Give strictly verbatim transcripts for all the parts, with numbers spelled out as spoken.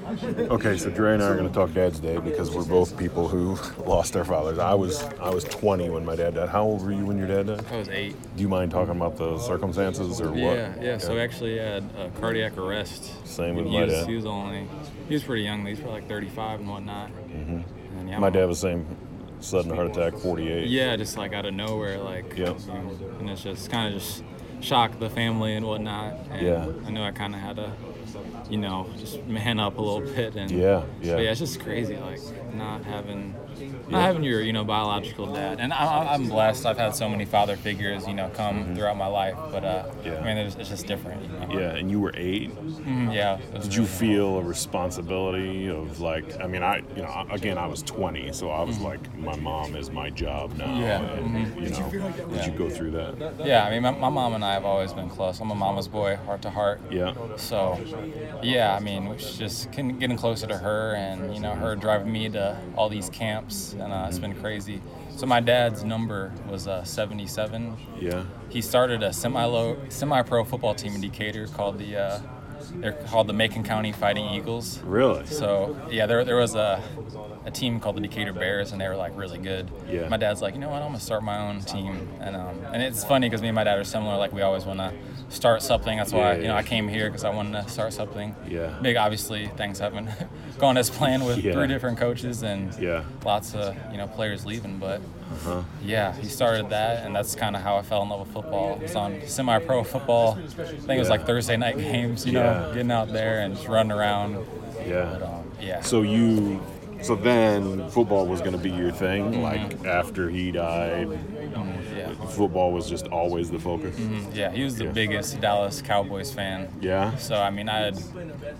Okay, so Dre and I are going to talk Dad's Day because we're both people who lost our fathers. I was I was twenty when my dad died. How old were you when your dad died? I was eight. Do you mind talking about the circumstances or what? Yeah, yeah. So actually, he had a cardiac arrest. Same with he my was, dad. He was only, he was pretty young. He was probably like thirty-five and whatnot. Mm-hmm. And yeah, my dad was same, sudden heart attack, forty-eight. Yeah, just like out of nowhere, like. Yep. You know, and it's just kind of just shocked the family and whatnot. And Yeah. I knew I kind of had to, you know, just man up a little bit. And Yeah, yeah. But yeah, it's just crazy, like not having, not Yeah. having your, you know, biological dad. And I, I'm blessed. I've had so many father figures, you know, come Mm-hmm. throughout my life. But uh, Yeah. I mean, it's, it's just different. You know? Yeah, and you were eight. Mhm, yeah. it was Did you really- feel a responsibility of like? I mean, I you know again I was twenty, so I was like, my mom is my job now. Mm-hmm. Yeah. And, Mhm. you know, did you go through that? Yeah, I mean, my, my mom and I have always been close. I'm a mama's boy, heart to heart. Yeah. So, yeah, I mean, it's just getting getting closer to her, and you know, her driving me to all these camps, and uh, it's been crazy. So my dad's number was uh, seventy-seven. Yeah. He started a semi-low, semi-pro football team in Decatur called the uh, they're called the Macon County Fighting Eagles. Really? So yeah, there there was a a team called the Decatur Bears, and they were like really good. Yeah. My dad's like, you know what, I'm gonna start my own team, and um, and it's funny because me and my dad are similar. Like we always want to start something. That's why Yeah, you know yeah. I came here because I wanted to start something. Yeah. Big, obviously, things haven't gone as planned with Yeah. three different coaches and Yeah. lots of you know players leaving, but. Uh-huh. Yeah, he started that, and that's kind of how I fell in love with football. It was on semi-pro football. I think it was Yeah. like Thursday night games, you know, Yeah. getting out there and just running around. But, Yeah. um, yeah. So you, so then football was going to be your thing. Mm-hmm. Like after he died, Um, yeah. football was just always the focus. Mhm, yeah, he was the Yeah. biggest Dallas Cowboys fan. Yeah. So, I mean, I had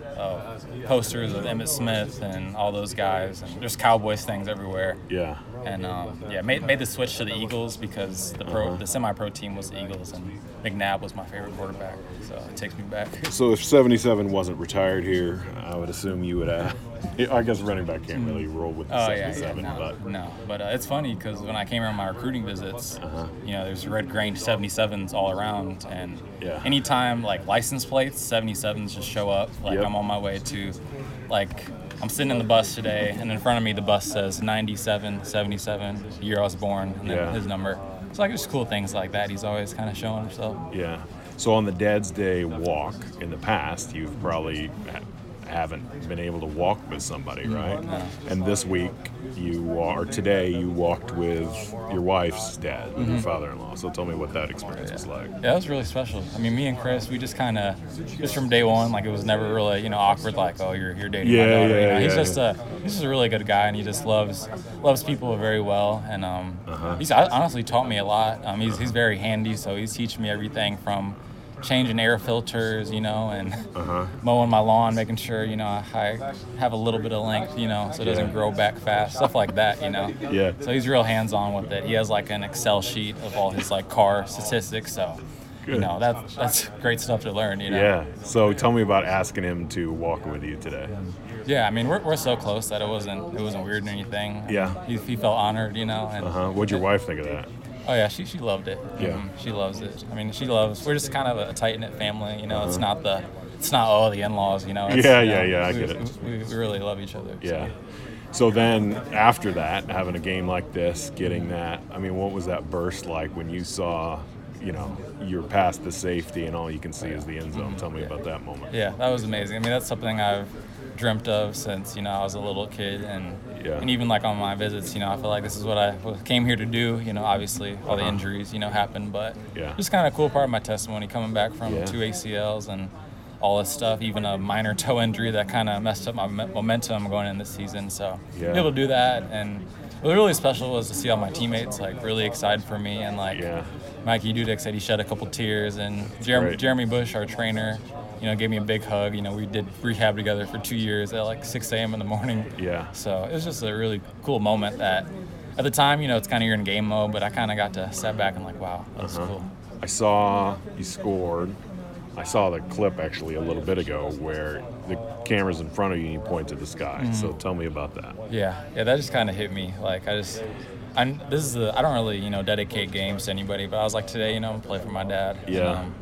uh, posters of Emmitt Smith and all those guys, and just Cowboys things everywhere. Yeah. And um, yeah, made made the switch to the Eagles because the pro Uh-huh. the semi-pro team was the Eagles, and McNabb was my favorite quarterback. So it takes me back. So if seventy-seven wasn't retired here, I would assume you would have. I guess running back can't really roll with the Oh yeah, yeah, seventy-seven, no, but no. But uh, it's funny because when I came here on my recruiting visits, Uh-huh. you know, there's red grain seventy-sevens all around, and Yeah. anytime like license plates seventy-sevens just show up, like Yep. I'm on my way to, like I'm sitting in the bus today, and in front of me the bus says ninety-seven, seventy-seven, year I was born, and then Yeah. his number. So like just cool things like that. He's always kind of showing himself. yeah. So on the Dad's Day walk in the past, you've probably ha- haven't been able to walk with somebody, right? No. And this week, you wa- or today, you walked with your wife's dad, Mm-hmm. your father-in-law. So tell me what that experience was like. Yeah, that was really special. I mean, me and Chris, we just kind of, just from day one, like it was never really, you know, awkward. Like, oh, you're you're dating my Yeah, daughter. yeah, you know? He's yeah, just a he's just a really good guy, and he just loves loves people very well. And um, Uh-huh. he's honestly taught me a lot. Um, he's he's very handy, so he's teaching me everything from changing air filters, you know, and Uh-huh. mowing my lawn, making sure, you know, I have a little bit of length, you know, so it doesn't Yeah. grow back fast, stuff like that, you know. Yeah. So he's real hands-on with it. He has like an Excel sheet of all his like car statistics, so you Good. know that's that's great stuff to learn, you know. Yeah. So tell me about asking him to walk with you today. Yeah, I mean we're, we're so close that it wasn't it wasn't weird or anything. Yeah. He, he felt honored, you know. And Uh-huh. What'd your wife think of that? oh yeah, she she loved it. Yeah. Mhm, she loves it. I mean she loves. We're just kind of a tight knit family, you know. It's Uh-huh. not the it's not oh the in-laws, you know. It's, Yeah, you yeah, know, yeah, I we, get it. We, we really love each other. so. Yeah. So then after that, having a game like this, getting that, I mean, what was that burst like when you saw, you know, you're past the safety and all you can see is the end zone? Tell me about that moment. Yeah, that was amazing. I mean, that's something I've dreamt of since, you know, I was a little kid. And Yeah. and even like on my visits, you know, I feel like this is what I came here to do. You know, obviously all the Uh-huh. injuries, you know, happened. But Yeah. just kind of cool part of my testimony coming back from Yeah. two A C Ls and all this stuff, even a minor toe injury that kind of messed up my mo- momentum going in this season. So Yeah. be able to do that. And what was really special was to see all my teammates like really excited for me. And like Yeah. Mikey Dudek said he shed a couple tears, and Jeremy, great. Jeremy Bush, our trainer, you know, gave me a big hug. You know, we did rehab together for two years at like six a.m. in the morning. Yeah. So it was just a really cool moment that at the time, you know, it's kind of you're in game mode, but I kind of got to step back and like, wow, that was Uh-huh. cool. I saw you scored. I saw the clip actually a little bit ago where the camera's in front of you and you point to the sky. Mm-hmm. So tell me about that. Yeah, yeah, that just kind of hit me. Like I just, I this is the I don't really you know dedicate games to anybody, but I was like today, you know, I'm gonna play for my dad. And, Yeah. um,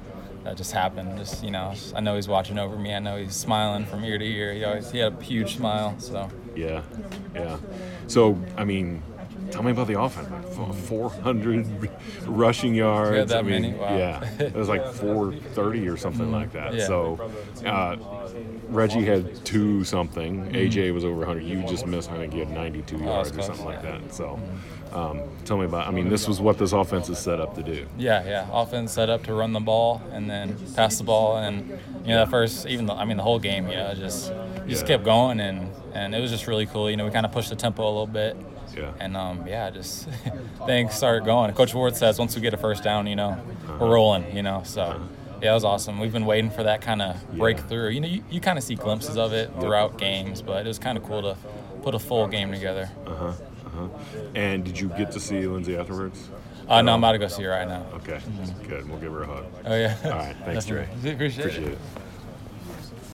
that just happened. Just, you know, I know he's watching over me. I know he's smiling from ear to ear. He always he had a huge smile. So Yeah, yeah. So, I mean, tell me about the offense. Like four hundred rushing yards. Yeah, that I mean, many? Wow. Yeah, it was like four thirty or something like that. Yeah. So, uh, Reggie had two something. A J was over one hundred. You just missed. I think you had ninety-two yards or close. something like that. So, um, tell me about. I mean, this was what this offense is set up to do. Yeah, yeah. Offense set up to run the ball and then pass the ball, and you know, that first, even the, I mean, the whole game, you know, just just Yeah. kept going, and and it was just really cool. You know, we kind of pushed the tempo a little bit. Yeah. And um, yeah, just things started going. Coach Ward says once we get a first down, you know, we're rolling. You know, so yeah, it was awesome. We've been waiting for that kind of breakthrough. You know, you, you kind of see glimpses of it throughout games, but it was kind of cool to put a full game together. Uh huh. Uh huh. And did you get to see Lindsay afterwards? Uh, no, I'm about to go see her right now. Okay. Good. We'll give her a hug. Oh yeah. All right. Thanks, Dre. Appreciate, Appreciate it. it.